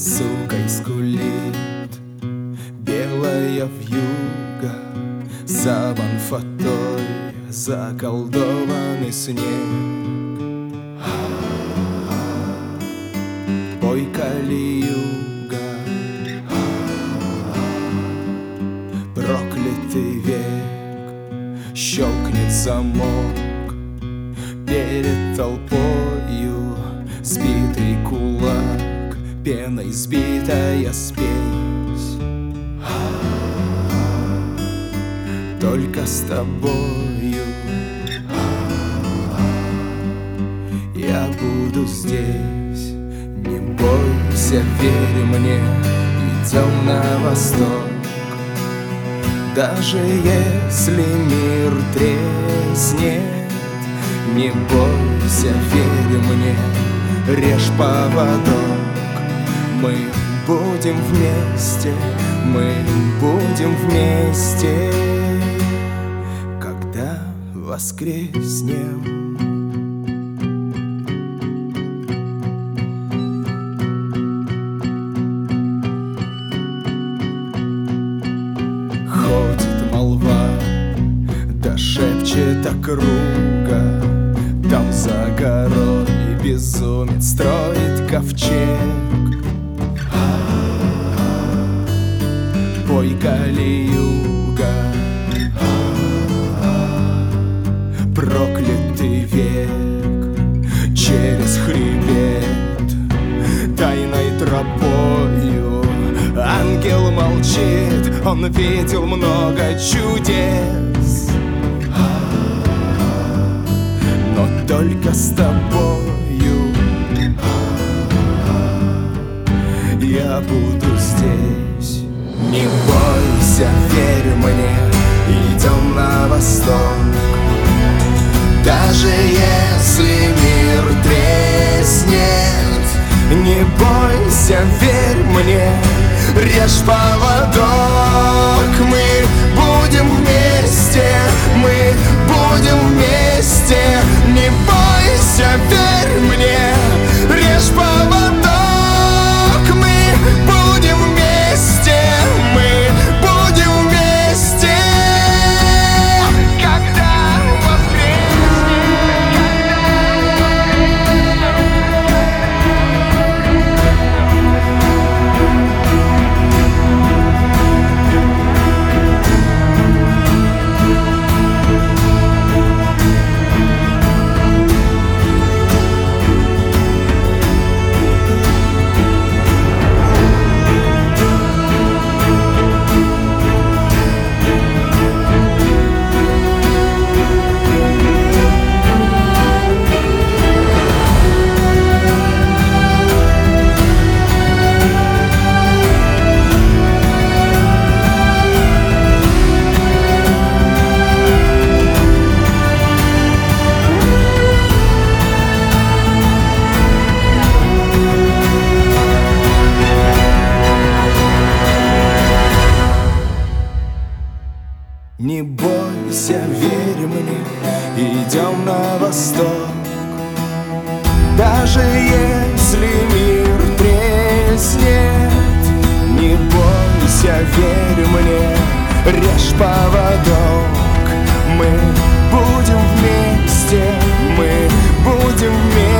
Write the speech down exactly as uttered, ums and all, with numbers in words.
сукой скулит белая вьюга, саван фатой заколдованный снег. Пой, калиюга, проклятый век, щелкнет замок перед толпою, сбитый кулак, пеной сбитая спесь. Только с тобою я буду здесь. Не бойся, верь мне, идем на восток. Даже если мир треснет, не бойся, верь мне, режь поводок. Мы будем вместе, мы будем вместе, когда воскреснем. Ходит молва, да шепчет округа, там за горой безумец строит ковчег. Пой, калиюга, проклятый век, через хребет тайной тропою ангел молчит, он видел много чудес, но только с тобою я буду здесь. Не бойся, верь мне, идем на восток. Даже если мир треснет, не бойся, верь мне, режь поводок. Мы будем вместе, мы будем вместе. Не бойся, верь мне, режь поводок. Мы будем вместе, мы будем вместе, когда воскреснем. Не бойся, верь мне, идем на восток. Даже если мир треснет, не бойся, верь мне, режь поводок. Мы будем вместе, мы будем вместе.